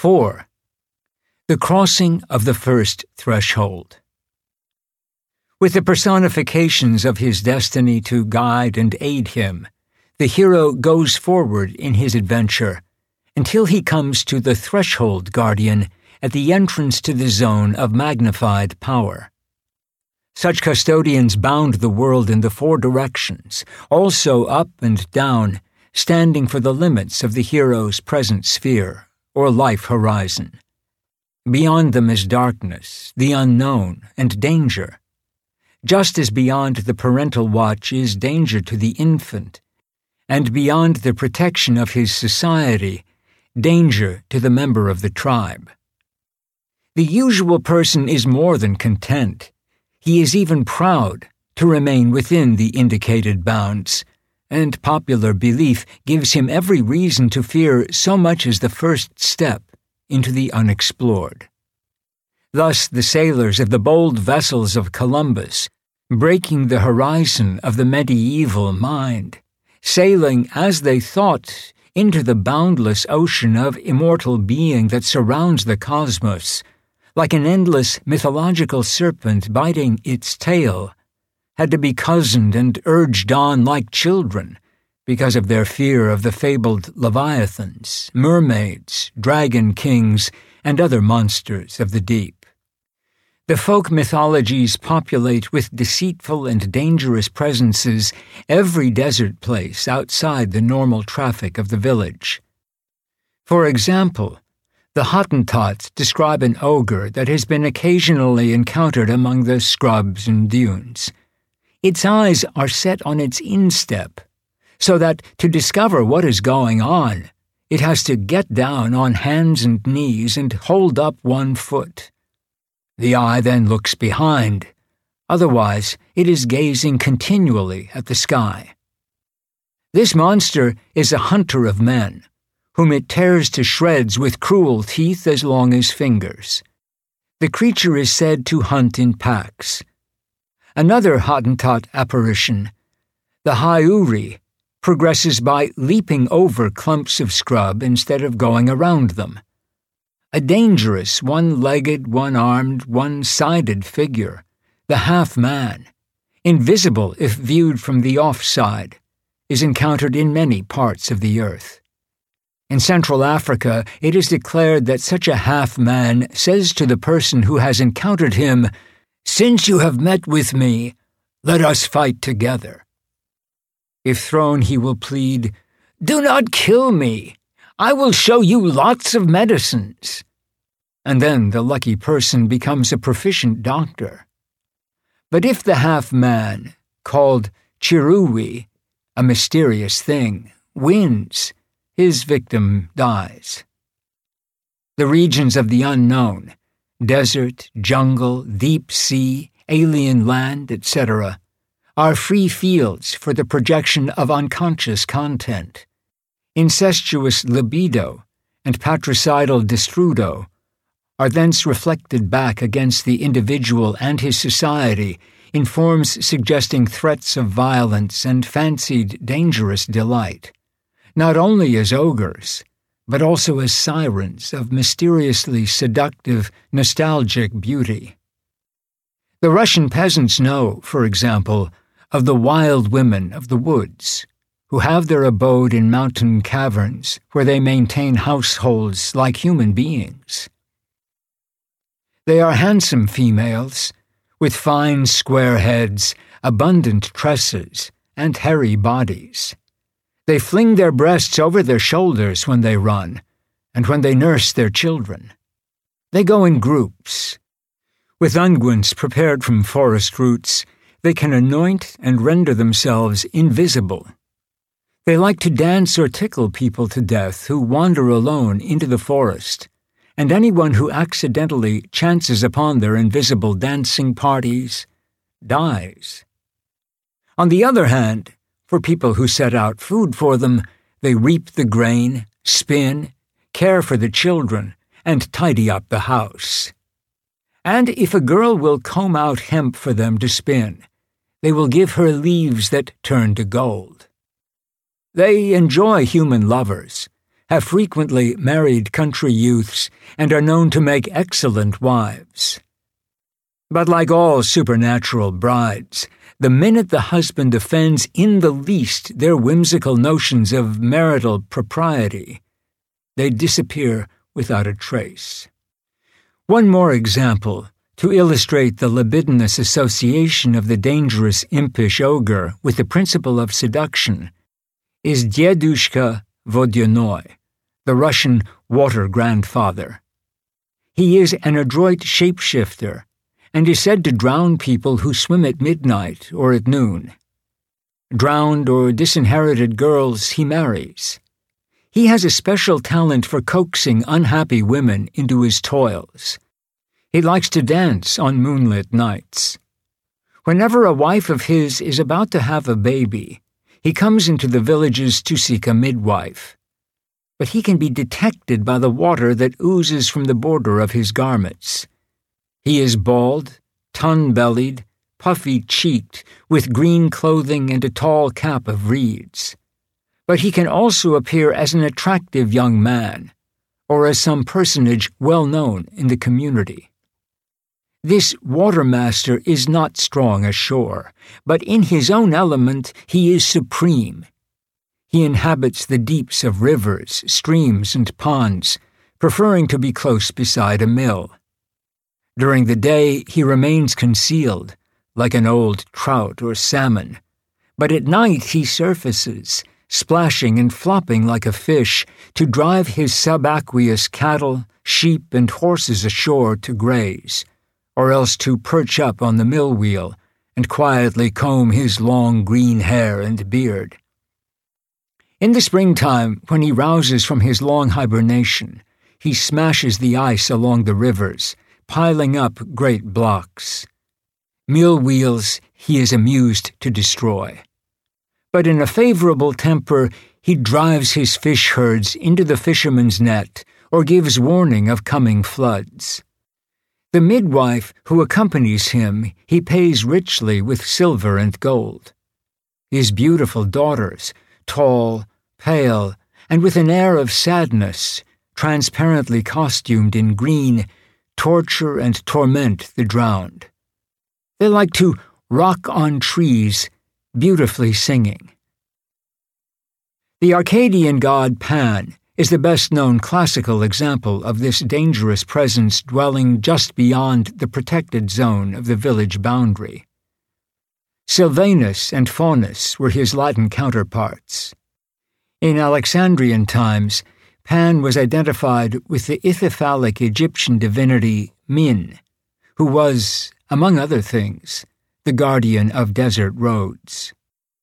4. The crossing of the first threshold. With the personifications of his destiny to guide and aid him, the hero goes forward in his adventure until he comes to the Threshold Guardian at the entrance to the zone of magnified power. Such custodians bound the world in the 4 directions, also up and down, standing for the limits of the hero's present sphere, or life horizon. Beyond them is darkness, the unknown, and danger. Just as beyond the parental watch is danger to the infant, and beyond the protection of his society, danger to the member of the tribe. The usual person is more than content. He is even proud to remain within the indicated bounds, and popular belief gives him every reason to fear so much as the first step into the unexplored. Thus the sailors of the bold vessels of Columbus, breaking the horizon of the medieval mind, sailing, as they thought, into the boundless ocean of immortal being that surrounds the cosmos, like an endless mythological serpent biting its tail, had to be cozened and urged on like children because of their fear of the fabled leviathans, mermaids, dragon kings, and other monsters of the deep. The folk mythologies populate with deceitful and dangerous presences every desert place outside the normal traffic of the village. For example, the Hottentots describe an ogre that has been occasionally encountered among the scrubs and dunes. Its eyes are set on its instep, so that to discover what is going on, it has to get down on hands and knees and hold up one foot. The eye then looks behind, otherwise it is gazing continually at the sky. This monster is a hunter of men, whom it tears to shreds with cruel teeth as long as fingers. The creature is said to hunt in packs. Another Hottentot apparition, the Haiuri, progresses by leaping over clumps of scrub instead of going around them. A dangerous, one-legged, one-armed, one-sided figure, the half-man, invisible if viewed from the offside, is encountered in many parts of the earth. In Central Africa, it is declared that such a half-man says to the person who has encountered him, "Since you have met with me, let us fight together." If thrown, he will plead, "Do not kill me. I will show you lots of medicines." And then the lucky person becomes a proficient doctor. But if the half-man, called Chirui, a mysterious thing, wins, his victim dies. The regions of the unknown, desert, jungle, deep sea, alien land, etc., are free fields for the projection of unconscious content. Incestuous libido and patricidal destrudo are thence reflected back against the individual and his society in forms suggesting threats of violence and fancied dangerous delight, not only as ogres, but also as sirens of mysteriously seductive, nostalgic beauty. The Russian peasants know, for example, of the wild women of the woods, who have their abode in mountain caverns where they maintain households like human beings. They are handsome females, with fine square heads, abundant tresses, and hairy bodies. They fling their breasts over their shoulders when they run, and when they nurse their children. They go in groups. With unguents prepared from forest roots, they can anoint and render themselves invisible. They like to dance or tickle people to death who wander alone into the forest, and anyone who accidentally chances upon their invisible dancing parties dies. On the other hand, for people who set out food for them, they reap the grain, spin, care for the children, and tidy up the house. And if a girl will comb out hemp for them to spin, they will give her leaves that turn to gold. They enjoy human lovers, have frequently married country youths and are known to make excellent wives. But like all supernatural brides, the minute the husband offends in the least their whimsical notions of marital propriety, they disappear without a trace. One more example to illustrate the libidinous association of the dangerous impish ogre with the principle of seduction is Diedushka Vodyanoy, the Russian water grandfather. He is an adroit shapeshifter and is said to drown people who swim at midnight or at noon. Drowned or disinherited girls he marries. He has a special talent for coaxing unhappy women into his toils. He likes to dance on moonlit nights. Whenever a wife of his is about to have a baby, he comes into the villages to seek a midwife. But he can be detected by the water that oozes from the border of his garments. He is bald, tun-bellied, puffy-cheeked, with green clothing and a tall cap of reeds. But he can also appear as an attractive young man, or as some personage well known in the community. This watermaster is not strong ashore, but in his own element he is supreme. He inhabits the deeps of rivers, streams, and ponds, preferring to be close beside a mill. During the day he remains concealed, like an old trout or salmon, but at night he surfaces, splashing and flopping like a fish, to drive his subaqueous cattle, sheep, and horses ashore to graze, or else to perch up on the mill wheel and quietly comb his long green hair and beard. In the springtime, when he rouses from his long hibernation, he smashes the ice along the rivers, piling up great blocks. Mill wheels he is amused to destroy. But in a favorable temper, he drives his fish herds into the fisherman's net or gives warning of coming floods. The midwife who accompanies him he pays richly with silver and gold. His beautiful daughters, tall, pale, and with an air of sadness, transparently costumed in green, torture and torment the drowned. They like to rock on trees, beautifully singing. The Arcadian god Pan is the best-known classical example of this dangerous presence dwelling just beyond the protected zone of the village boundary. Silvanus and Faunus were his Latin counterparts. In Alexandrian times, Pan was identified with the Ithyphallic Egyptian divinity Min, who was, among other things, the guardian of desert roads.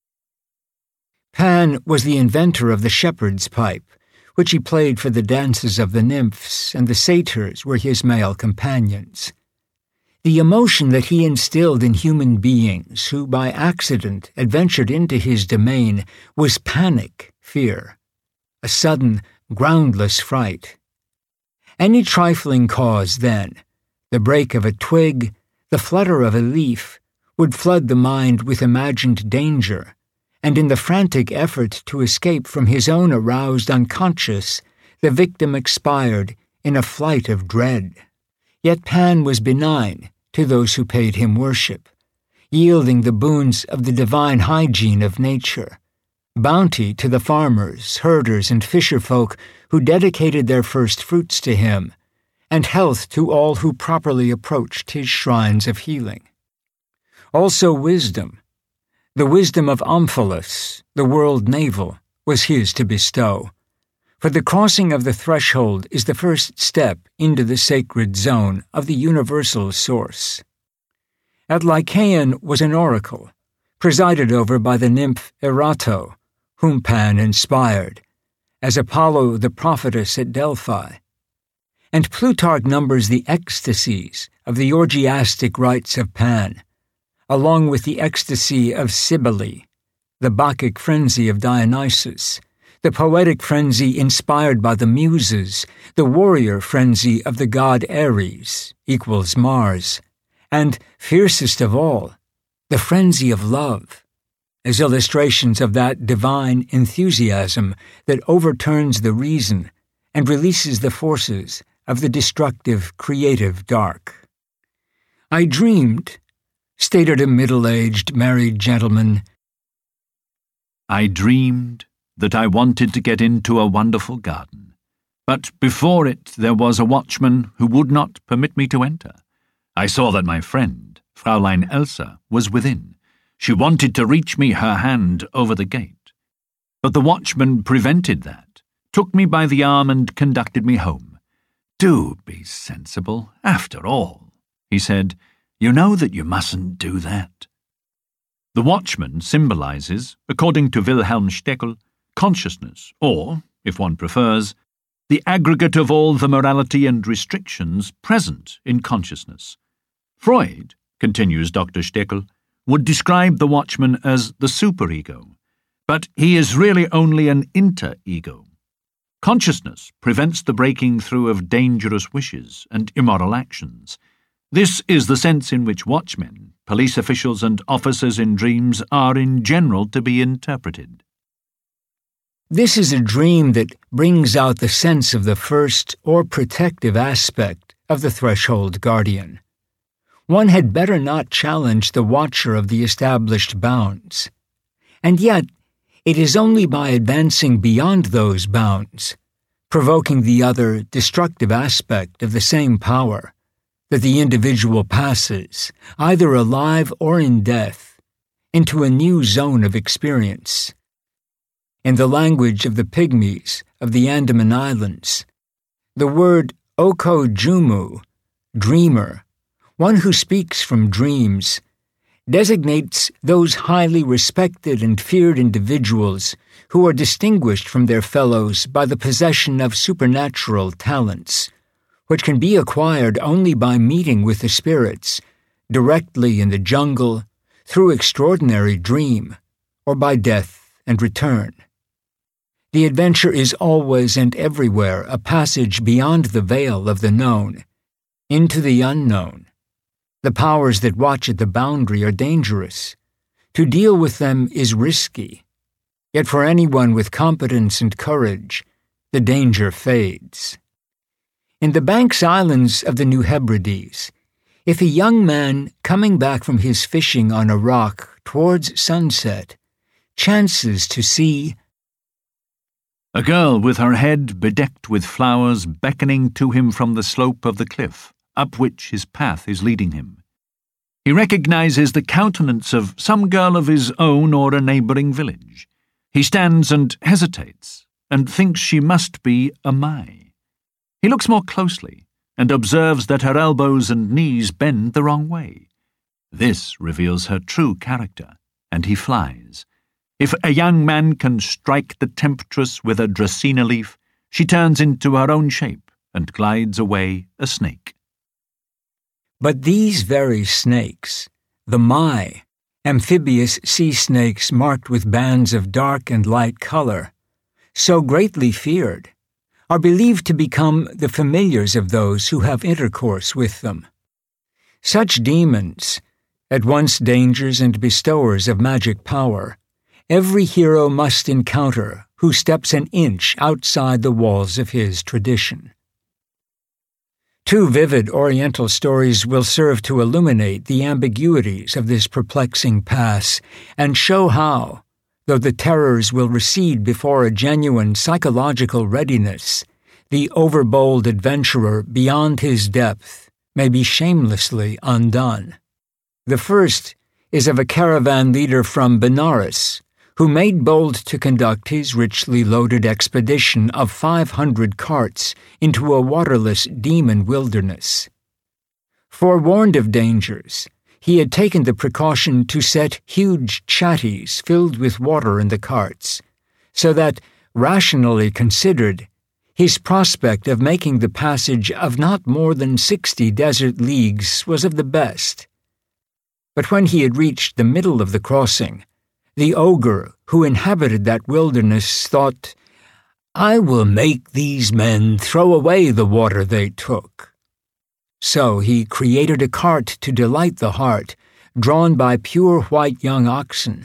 Pan was the inventor of the shepherd's pipe, which he played for the dances of the nymphs, and the satyrs were his male companions. The emotion that he instilled in human beings who by accident adventured into his domain was panic, fear, a sudden, groundless fright. Any trifling cause, then, the break of a twig, the flutter of a leaf, would flood the mind with imagined danger, and in the frantic effort to escape from his own aroused unconscious, the victim expired in a flight of dread. Yet Pan was benign to those who paid him worship, yielding the boons of the divine hygiene of nature, bounty to the farmers, herders, and fisherfolk who dedicated their first fruits to him, and health to all who properly approached his shrines of healing. Also wisdom. The wisdom of Omphilus, the world navel, was his to bestow, for the crossing of the threshold is the first step into the sacred zone of the universal source. At Lycaon was an oracle, presided over by the nymph Erato, whom Pan inspired, as Apollo the prophetess at Delphi. And Plutarch numbers the ecstasies of the orgiastic rites of Pan, along with the ecstasy of Cybele, the Bacchic frenzy of Dionysus, the poetic frenzy inspired by the Muses, the warrior frenzy of the god Ares, equals Mars, and, fiercest of all, the frenzy of love, as illustrations of that divine enthusiasm that overturns the reason and releases the forces of the destructive, creative dark. "I dreamed," stated a middle-aged married gentleman, "I dreamed that I wanted to get into a wonderful garden, but before it there was a watchman who would not permit me to enter. I saw that my friend, Fräulein Elsa, was within. She wanted to reach me her hand over the gate. But the watchman prevented that, took me by the arm and conducted me home. 'Do be sensible, after all,' he said. 'You know that you mustn't do that.' The watchman symbolizes, according to Wilhelm Stekel, consciousness, or, if one prefers, the aggregate of all the morality and restrictions present in consciousness. Freud, continues Dr. Stekel, would describe the watchman as the superego, but he is really only an inter-ego. Consciousness prevents the breaking through of dangerous wishes and immoral actions. This is the sense in which watchmen, police officials and officers in dreams are in general to be interpreted. This is a dream that brings out the sense of the first or protective aspect of the threshold guardian. One had better not challenge the watcher of the established bounds. And yet, it is only by advancing beyond those bounds, provoking the other destructive aspect of the same power, that the individual passes, either alive or in death, into a new zone of experience. In the language of the Pygmies of the Andaman Islands, the word Okojumu, dreamer, one who speaks from dreams, designates those highly respected and feared individuals who are distinguished from their fellows by the possession of supernatural talents, which can be acquired only by meeting with the spirits, directly in the jungle, through extraordinary dream, or by death and return. The adventure is always and everywhere a passage beyond the veil of the known, into the unknown. The powers that watch at the boundary are dangerous. To deal with them is risky. Yet for anyone with competence and courage, the danger fades. In the Banks Islands of the New Hebrides, if a young man coming back from his fishing on a rock towards sunset chances to see a girl with her head bedecked with flowers beckoning to him from the slope of the cliff, up which his path is leading him. He recognizes the countenance of some girl of his own or a neighboring village. He stands and hesitates, and thinks she must be a Mai. He looks more closely, and observes that her elbows and knees bend the wrong way. This reveals her true character, and he flies. If a young man can strike the temptress with a Dracaena leaf, she turns into her own shape and glides away a snake. But these very snakes, the Mai, amphibious sea snakes marked with bands of dark and light color, so greatly feared, are believed to become the familiars of those who have intercourse with them. Such demons, at once dangers and bestowers of magic power, every hero must encounter who steps an inch outside the walls of his tradition. Two vivid Oriental stories will serve to illuminate the ambiguities of this perplexing pass and show how, though the terrors will recede before a genuine psychological readiness, the overbold adventurer beyond his depth may be shamelessly undone. The first is of a caravan leader from Benares, who made bold to conduct his richly loaded expedition of 500 carts into a waterless demon wilderness. Forewarned of dangers, he had taken the precaution to set huge chatties filled with water in the carts, so that, rationally considered, his prospect of making the passage of not more than 60 desert leagues was of the best. But when he had reached the middle of the crossing, the ogre who inhabited that wilderness thought, "I will make these men throw away the water they took." So he created a cart to delight the heart, drawn by pure white young oxen,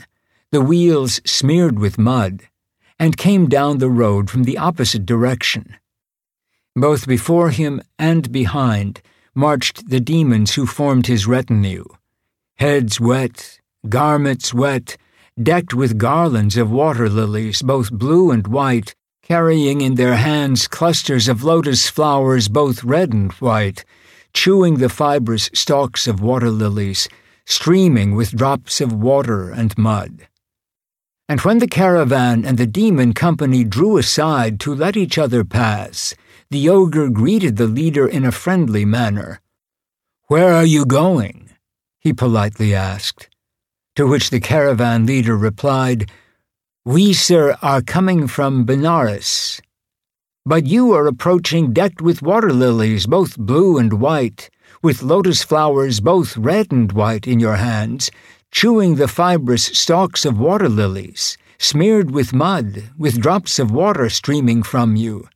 the wheels smeared with mud, and came down the road from the opposite direction. Both before him and behind marched the demons who formed his retinue, heads wet, garments wet, decked with garlands of water lilies, both blue and white, carrying in their hands clusters of lotus flowers, both red and white, chewing the fibrous stalks of water lilies, streaming with drops of water and mud. And when the caravan and the demon company drew aside to let each other pass, the ogre greeted the leader in a friendly manner. "Where are you going?" he politely asked. To which the caravan leader replied, "We, sir, are coming from Benares. But you are approaching decked with water lilies, both blue and white, with lotus flowers both red and white in your hands, chewing the fibrous stalks of water lilies, smeared with mud, with drops of water streaming from you.